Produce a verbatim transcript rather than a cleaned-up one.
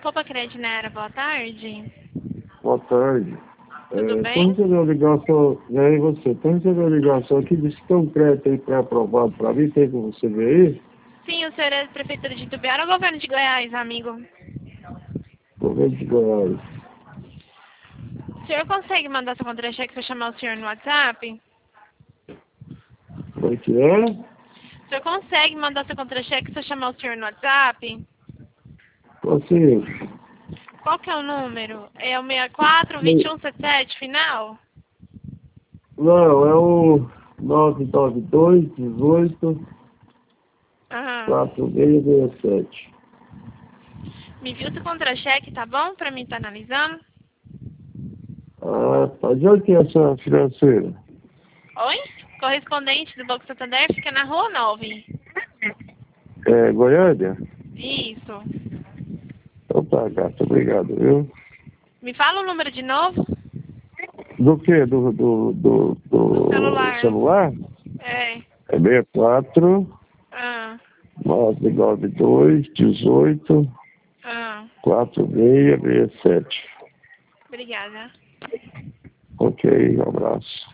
Copa Credinera, boa tarde. Boa tarde. Tudo É, bem? Tô recebendo ligação, e aí você, tô recebendo ligação aqui, disse que tem um crédito aí pré-aprovado para mim, tem como você ver aí? Sim, o senhor é prefeitura de Itubiara ou governo de Goiás, amigo? Governo de Goiás. O senhor consegue mandar seu contra-cheque se eu chamar o senhor no WhatsApp? Como é que é? O senhor consegue mandar seu contra-cheque se eu chamar o senhor no WhatsApp? Assim, Qual que é o número? É o seis quatro, dois um sete sete, final? não, é o nove nove dois, dezoito, Aham. quatro seis seis sete. Me viu seu contra-cheque, tá bom? Pra mim tá analisando. Ah, tá. De onde que é essa financeira? Oi? Correspondente do Banco Santander fica na Rua nove. É Goiânia? Isso. Então tá, gata, obrigado, viu? Me fala o número de novo? Do que? Do, do, do, Do do celular. celular? É. É seis quatro, Ah. nove nove dois, dezoito, Ah. quatro seis seis sete. Obrigada. Ok, um abraço.